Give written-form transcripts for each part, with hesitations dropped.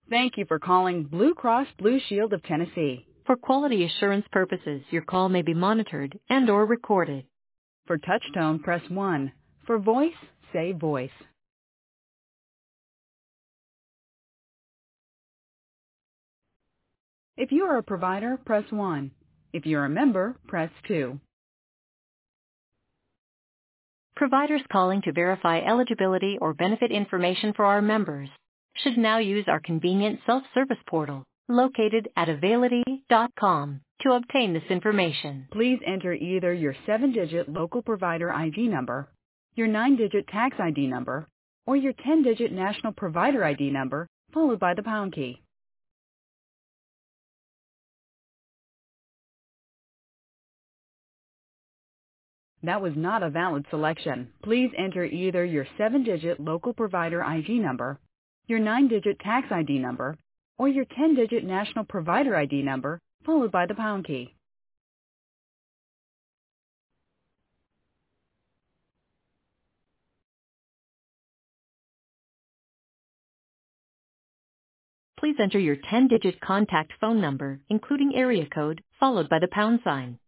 Thank you for calling Blue Cross Blue Shield of Tennessee. For quality assurance purposes, your call may be monitored and/or recorded. For touch tone, press 1. For voice, say voice. If you are a provider, press 1. If you're a member, press 2. Providers calling to verify eligibility or benefit information for our members should now use our convenient self-service portal located at Availity.com to obtain this information. Please enter either your 7-digit local provider ID number, your 9-digit tax ID number, or your 10-digit national provider ID number, followed by the pound key. That was not a valid selection. Please enter either your 7-digit local provider ID number, your 9-digit tax ID number, or your 10-digit national provider ID number, followed by the pound key. Please enter your 10-digit contact phone number, including area code, followed by the pound sign.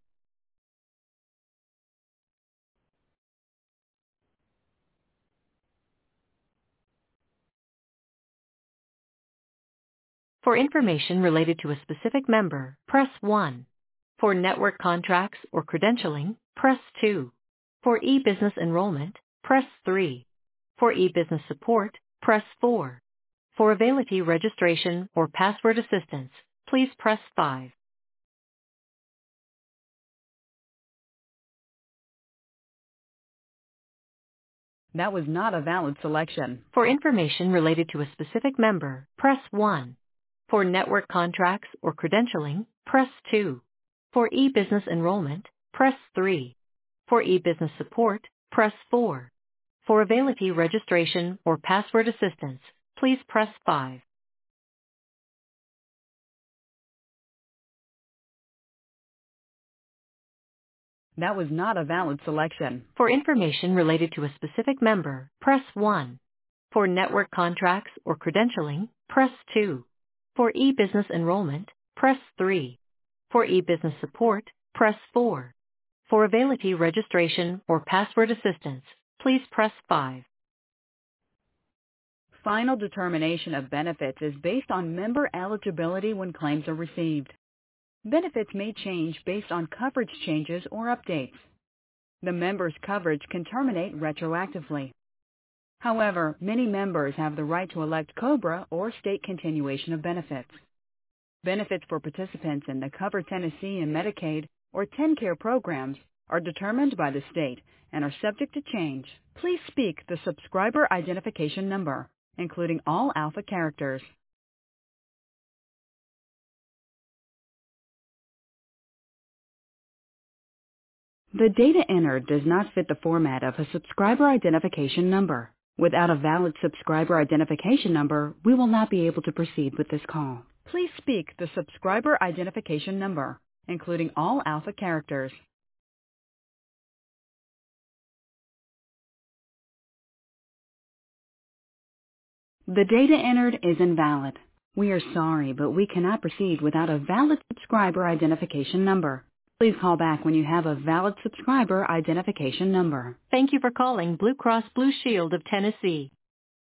For information related to a specific member, press 1. For network contracts or credentialing, press 2. For e-business enrollment, press 3. For e-business support, press 4. For Availity registration or password assistance, please press 5. That was not a valid selection. For information related to a specific member, press 1. For network contracts or credentialing, press 2. For e-business enrollment, press 3. For e-business support, press 4. For Availity registration or password assistance, please press 5. That was not a valid selection. For information related to a specific member, press 1. For network contracts or credentialing, press 2. For e-business enrollment, press 3. For e-business support, press 4. For Availity registration or password assistance, please press 5. Final determination of benefits is based on member eligibility when claims are received. Benefits may change based on coverage changes or updates. The member's coverage can terminate retroactively. However, many members have the right to elect COBRA or state continuation of benefits. Benefits for participants in the Cover Tennessee and Medicaid or TennCare programs are determined by the state and are subject to change. Please speak the subscriber identification number, including all alpha characters. The data entered does not fit the format of a subscriber identification number. Without a valid subscriber identification number, we will not be able to proceed with this call. Please speak the subscriber identification number, including all alpha characters. The data entered is invalid. We are sorry, but we cannot proceed without a valid subscriber identification number. Please call back when you have a valid subscriber identification number. Thank you for calling Blue Cross Blue Shield of Tennessee.